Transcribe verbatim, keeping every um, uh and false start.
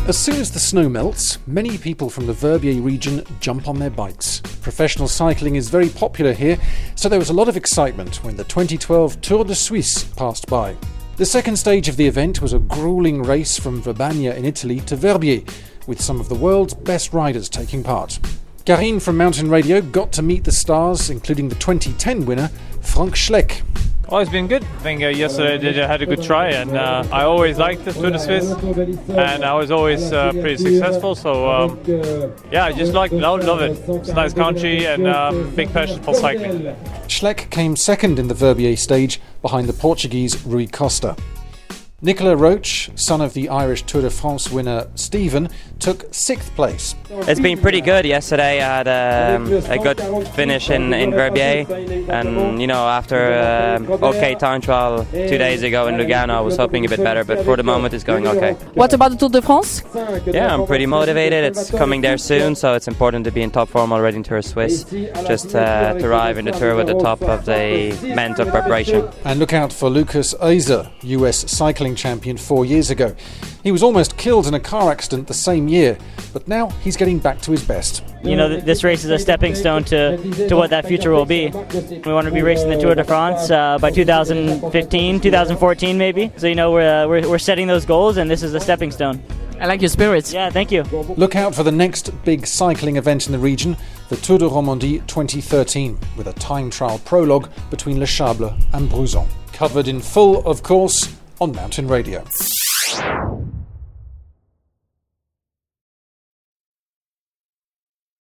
As soon as the snow melts, many people from the Verbier region jump on their bikes. Professional cycling is very popular here, so there was a lot of excitement when the twenty twelve Tour de Suisse passed by. The second stage of the event was a grueling race from Verbania in Italy to Verbier, with some of the world's best riders taking part. Karine from Mountain Radio got to meet the stars, including the twenty ten winner, Frank Schleck. Oh, it's been good. I think uh, yesterday I, did, I had a good try, and uh, I always liked the Tour de Suisse, and I was always uh, pretty successful. So um, yeah, I just like love, love it. It's a nice country and um, big passion for cycling. Schleck came second in the Verbier stage behind the Portuguese Rui Costa. Nicola Roche, son of the Irish Tour de France winner Stephen, took sixth place. It's been pretty good. Yesterday I had um, a good finish in, in Verbier, and you know, after an um, okay time trial two days ago in Lugano, I was hoping a bit better, but for the moment it's going okay. What about the Tour de France? Yeah, I'm pretty motivated. It's coming there soon, so it's important to be in top form already in Tour Suisse, just uh, to arrive in the Tour with the top of the mental preparation. And look out for Lucas Aizer, U S cycling champion four years ago. He was almost killed in a car accident the same year, but now he's getting back to his best. You know, this race is a stepping stone to, to what that future will be. We want to be racing the Tour de France uh, by two thousand fifteen, two thousand fourteen maybe. So, you know, we're, uh, we're, we're setting those goals, and this is a stepping stone. I like your spirits. Yeah, thank you. Look out for the next big cycling event in the region, the Tour de Romandie twenty thirteen, with a time trial prologue between Les Chables and Bruzon. Covered in full, of course, on Mountain Radio.